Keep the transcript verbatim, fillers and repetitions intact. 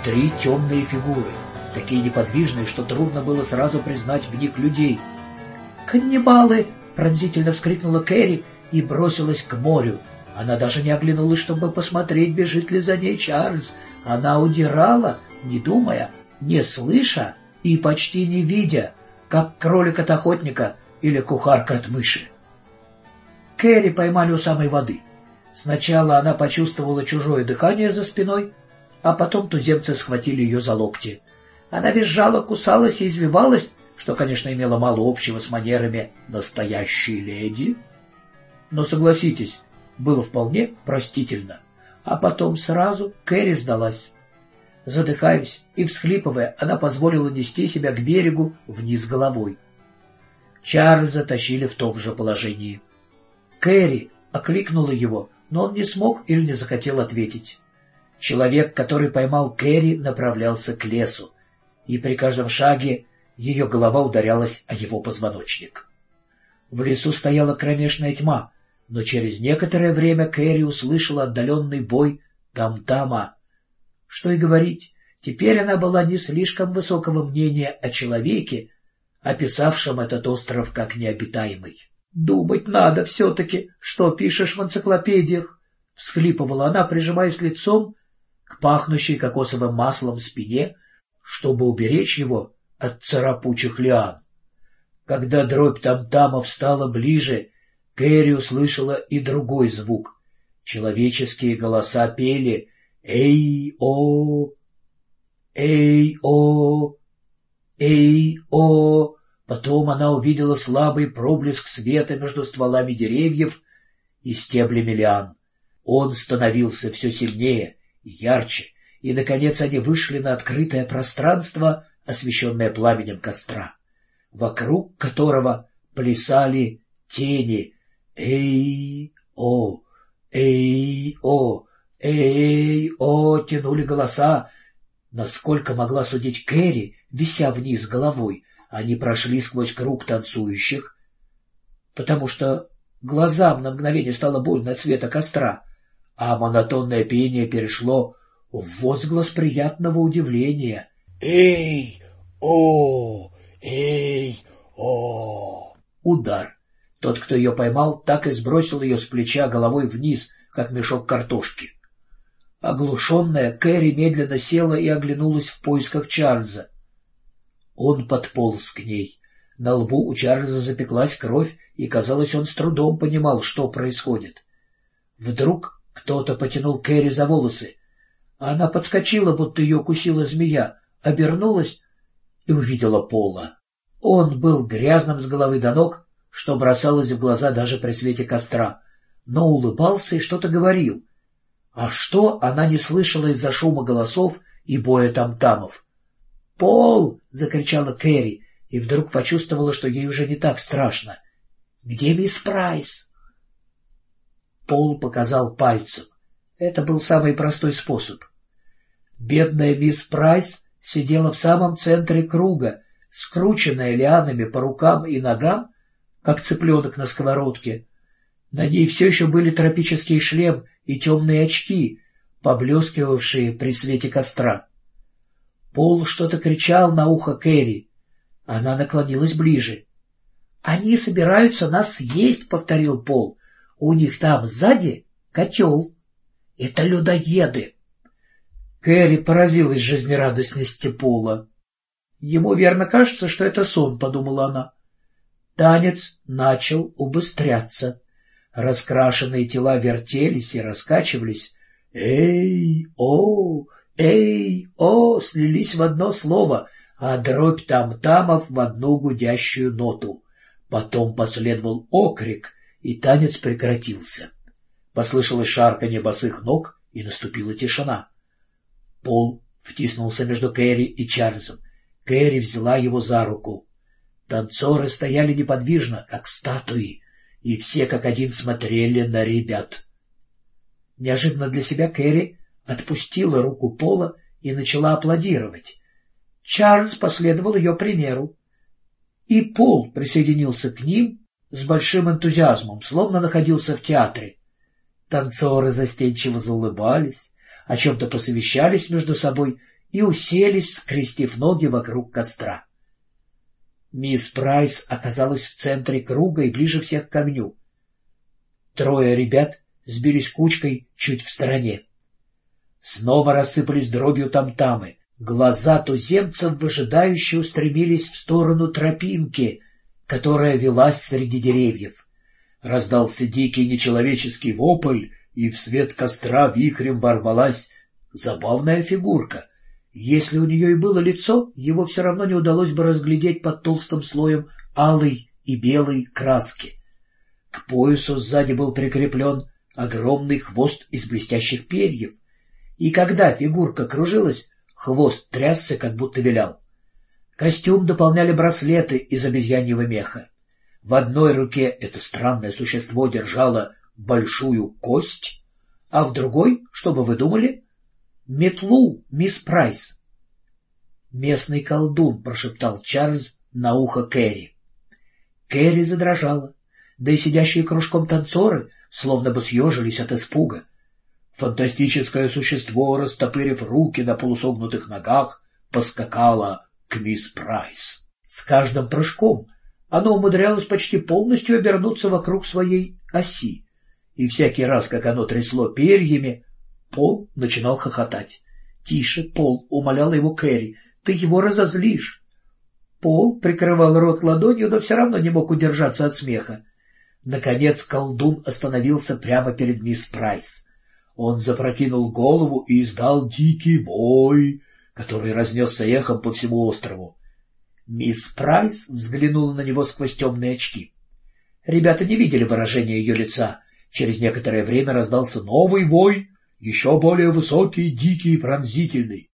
три темные фигуры, такие неподвижные, что трудно было сразу признать в них людей. «Каннибалы!» — пронзительно вскрикнула Кэрри и бросилась к морю. Она даже не оглянулась, чтобы посмотреть, бежит ли за ней Чарльз. Она удирала, не думая, не слыша и почти не видя, как кролик от охотника или кухарка от мыши. Кэрри поймали у самой воды. Сначала она почувствовала чужое дыхание за спиной, а потом туземцы схватили ее за локти. Она визжала, кусалась и извивалась, что, конечно, имело мало общего с манерами настоящей леди. Но, согласитесь, было вполне простительно. А потом сразу Кэрри сдалась. Задыхаясь и всхлипывая, она позволила нести себя к берегу вниз головой. Чарльза тащили в том же положении. Кэрри окликнула его, но он не смог или не захотел ответить. Человек, который поймал Кэрри, направлялся к лесу, и при каждом шаге ее голова ударялась о его позвоночник. В лесу стояла кромешная тьма, но через некоторое время Кэрри услышала отдаленный бой там-тама. Что и говорить, теперь она была не слишком высокого мнения о человеке, описавшем этот остров как необитаемый. «Думать надо все-таки, что пишешь в энциклопедиях», — всхлипывала она, прижимаясь лицом к пахнущей кокосовым маслом спине, чтобы уберечь его от царапучих лиан. Когда дробь там-тамов стала ближе, Кэрри услышала и другой звук. Человеческие голоса пели «Эй-о! Эй-о! Эй-о!». Потом она увидела слабый проблеск света между стволами деревьев и стеблями лиан. Он становился все сильнее и ярче, и, наконец, они вышли на открытое пространство, освещенное пламенем костра, вокруг которого плясали тени. «Эй-о! Эй-о! Эй-о!» тянули голоса. Насколько могла судить Кэрри, вися вниз головой, они прошли сквозь круг танцующих, потому что глазам на мгновение стало больно от света костра, а монотонное пение перешло в возглас приятного удивления. «Эй-о! Эй-о!» Удар. Тот, кто ее поймал, так и сбросил ее с плеча головой вниз, как мешок картошки. Оглушенная, Кэрри медленно села и оглянулась в поисках Чарльза. Он подполз к ней. На лбу у Чарльза запеклась кровь, и, казалось, он с трудом понимал, что происходит. Вдруг кто-то потянул Кэрри за волосы. Она подскочила, будто ее укусила змея, обернулась и увидела Пола. Он был грязным с головы до ног, что бросалось в глаза даже при свете костра, но улыбался и что-то говорил. А что она не слышала из-за шума голосов и боя там-тамов? «Пол!» — закричала Кэрри, и вдруг почувствовала, что ей уже не так страшно. «Где мисс Прайс?» Пол показал пальцем. Это был самый простой способ. Бедная мисс Прайс сидела в самом центре круга, скрученная лианами по рукам и ногам, как цыпленок на сковородке. На ней все еще были тропический шлем и темные очки, поблескивавшие при свете костра. Пол что-то кричал на ухо Кэрри. Она наклонилась ближе. «Они собираются нас съесть», — повторил Пол. «У них там сзади котел. Это людоеды». Кэрри поразилась жизнерадостности Пола. «Ему верно кажется, что это сон», — подумала она. Танец начал убыстряться. Раскрашенные тела вертелись и раскачивались. «Эй-о! Эй-о!» слились в одно слово, а дробь там-тамов в одну гудящую ноту. Потом последовал окрик, и танец прекратился. Послышалось шарканье босых ног, и наступила тишина. Пол втиснулся между Кэрри и Чарльзом. Кэрри взяла его за руку. Танцоры стояли неподвижно, как статуи, и все как один смотрели на ребят. Неожиданно для себя Кэрри отпустила руку Пола и начала аплодировать. Чарльз последовал ее примеру, и Пол присоединился к ним с большим энтузиазмом, словно находился в театре. Танцоры застенчиво заулыбались, о чем-то посовещались между собой и уселись, скрестив ноги вокруг костра. Мисс Прайс оказалась в центре круга и ближе всех к огню. Трое ребят сбились кучкой чуть в стороне. Снова рассыпались дробью там-тамы. Глаза туземцев выжидающе устремились в сторону тропинки, которая велась среди деревьев. Раздался дикий нечеловеческий вопль, и в свет костра вихрем ворвалась забавная фигурка. Если у нее и было лицо, его все равно не удалось бы разглядеть под толстым слоем алой и белой краски. К поясу сзади был прикреплен огромный хвост из блестящих перьев, и когда фигурка кружилась, хвост трясся, как будто вилял. Костюм дополняли браслеты из обезьяньего меха. В одной руке это странное существо держало большую кость, а в другой, что бы вы думали, метлу мисс Прайс. «Местный колдун», — прошептал Чарльз на ухо Кэрри. Кэрри задрожала, да и сидящие кружком танцоры словно бы съежились от испуга. Фантастическое существо, растопырив руки на полусогнутых ногах, поскакало к мисс Прайс. С каждым прыжком оно умудрялось почти полностью обернуться вокруг своей оси, и всякий раз, как оно трясло перьями, Пол начинал хохотать. «Тише, Пол!» — умоляла его Кэрри. «Ты его разозлишь!» Пол прикрывал рот ладонью, но все равно не мог удержаться от смеха. Наконец колдун остановился прямо перед мисс Прайс. Он запрокинул голову и издал дикий вой, который разнесся эхом по всему острову. Мисс Прайс взглянула на него сквозь темные очки. Ребята не видели выражения ее лица. Через некоторое время раздался новый вой, еще более высокий, дикий и пронзительный.